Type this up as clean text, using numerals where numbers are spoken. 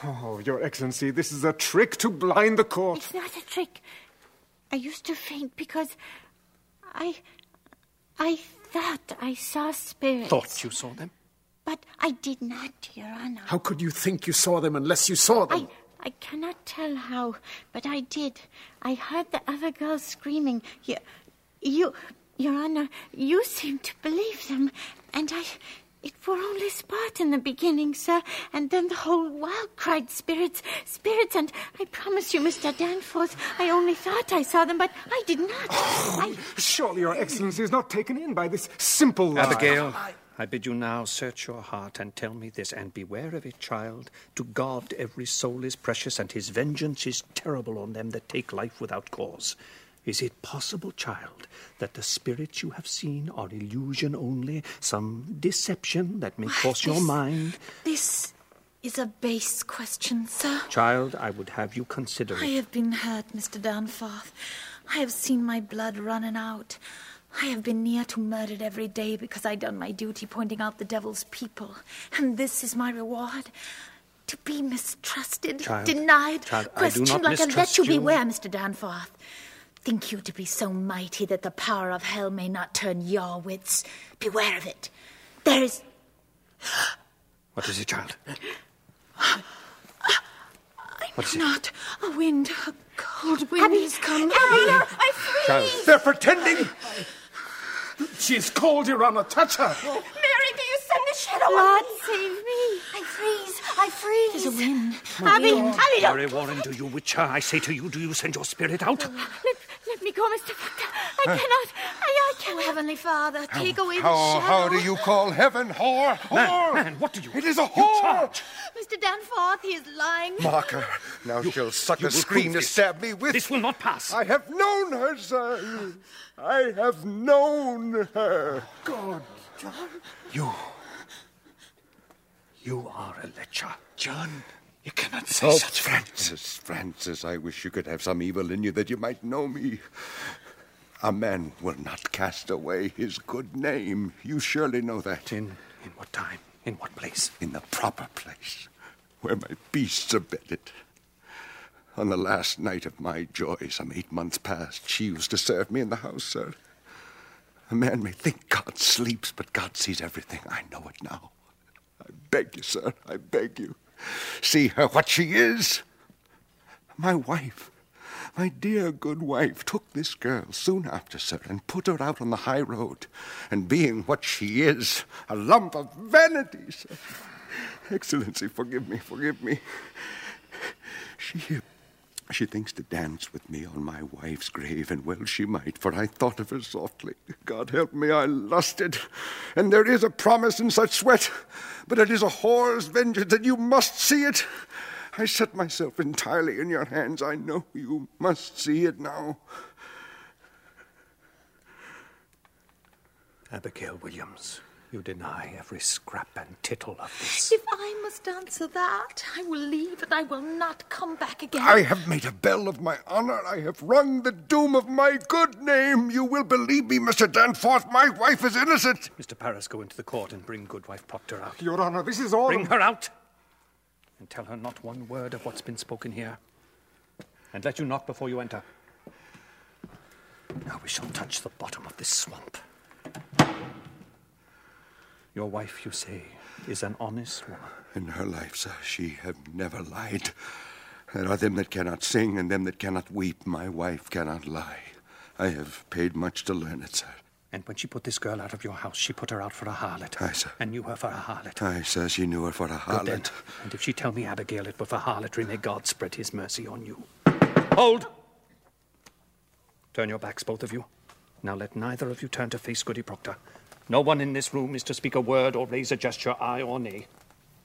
Oh, Your Excellency, this is a trick to blind the court. It's not a trick. I used to faint because I thought I saw spirits. Thought you saw them? But I did not, Your Honor. How could you think you saw them unless you saw them? I cannot tell how, but I did. I heard the other girls screaming. Your Honor, you seem to believe them, and it were only sport in the beginning, sir, and then the whole world cried spirits, spirits, and I promise you, Mr. Danforth, I only thought I saw them, but I did not. Surely Your Excellency is not taken in by this simple lie. Abigail, I bid you now search your heart and tell me this, and beware of it, child. To God every soul is precious, and his vengeance is terrible on them that take life without cause. Is it possible, child, that the spirits you have seen are illusion only, some deception that may cross your mind? This is a base question, sir. Child, I would have you consider it. I have been hurt, Mr. Danforth. I have seen my blood running out. I have been near to murdered every day because I done my duty pointing out the devil's people. And this is my reward. To be mistrusted, denied, questioned like a let you beware, Mr. Danforth. Think you to be so mighty that the power of hell may not turn your wits? Beware of it. There is... What is it, child? What is it? A wind, a cold wind has come. I freeze! Child. They're pretending! She's cold, Your Honor. Touch her! Mary, do you send the shadow? Lord, save me. I freeze. There's a wind. Abby, Mary Warren, do you witch her? I say to you, do you send your spirit out? Let me go, Mr. Proctor. I cannot. I cannot. Oh, Heavenly Father, take away the How shadow. do you call heaven whore? Whore! Man, what do you... It is a whore! Mr. Danforth, he is lying. Mark her. Now she'll suck a scream to stab me with. This will not pass. I have known her, sir. I have known her. God, John. You are a lecher. John, you cannot say such Francis, Francis, I wish you could have some evil in you that you might know me. A man will not cast away his good name. You surely know that. In what time? In what place? In the proper place, where my beasts are bedded. On the last night of my joy, some 8 months past, she used to serve me in the house, sir. A man may think God sleeps, but God sees everything. I know it now. I beg you, sir, I beg you. See her what she is. My wife, my dear good wife, took this girl soon after, sir, and put her out on the high road. And being what she is, a lump of vanity, sir. Excellency, forgive me. She thinks to dance with me on my wife's grave, and well she might, for I thought of her softly. God help me, I lusted. And there is a promise in such sweat, but it is a whore's vengeance, and you must see it. I set myself entirely in your hands. I know you must see it now. Abigail Williams, you deny every scrap and tittle of this. If I must answer that, I will leave and I will not come back again. I have made a bell of my honor. I have rung the doom of my good name. You will believe me, Mr. Danforth. My wife is innocent. Mr. Paris, go into the court and bring Goodwife Proctor out. Your Honor, this is all... Bring her out! And tell her not one word of what's been spoken here. And let you knock before you enter. Now we shall touch the bottom of this swamp. Your wife, you say, is an honest woman. In her life, sir, she have never lied. There are them that cannot sing and them that cannot weep. My wife cannot lie. I have paid much to learn it, sir. And when she put this girl out of your house, she put her out for a harlot. Aye, sir. And knew her for a harlot. Aye, sir, she knew her for a harlot. Good then. And if she tell me, Abigail, it were for harlotry, may God spread his mercy on you. Hold! Turn your backs, both of you. Now let neither of you turn to face Goody Proctor. No one in this room is to speak a word or raise a gesture, aye or nay.